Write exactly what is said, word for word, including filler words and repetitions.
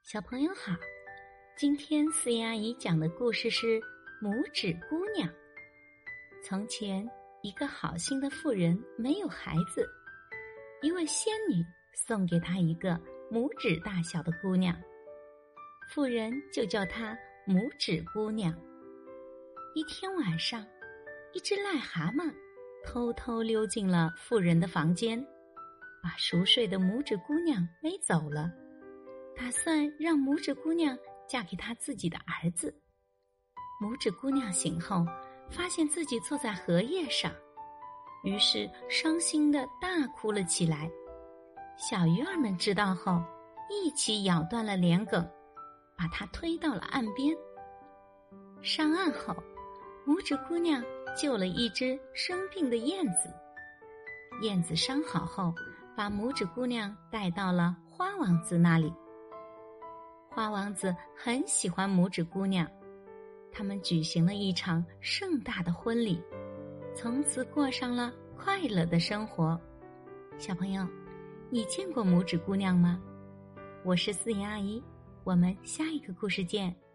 小朋友好，今天思妍阿姨讲的故事是拇指姑娘。从前，一个好心的妇人没有孩子，一位仙女送给她一个拇指大小的姑娘，妇人就叫她拇指姑娘。一天晚上，一只癞蛤蟆偷偷溜进了妇人的房间，把熟睡的拇指姑娘背走了，打算让拇指姑娘嫁给他自己的儿子。拇指姑娘醒后，发现自己坐在荷叶上，于是伤心地大哭了起来。小鱼儿们知道后，一起咬断了莲梗，把她推到了岸边。上岸后，拇指姑娘救了一只生病的燕子。燕子伤好后，把拇指姑娘带到了花王子那里。花王子很喜欢拇指姑娘，他们举行了一场盛大的婚礼，从此过上了快乐的生活。小朋友，你见过拇指姑娘吗？我是思妍阿姨，我们下一个故事见。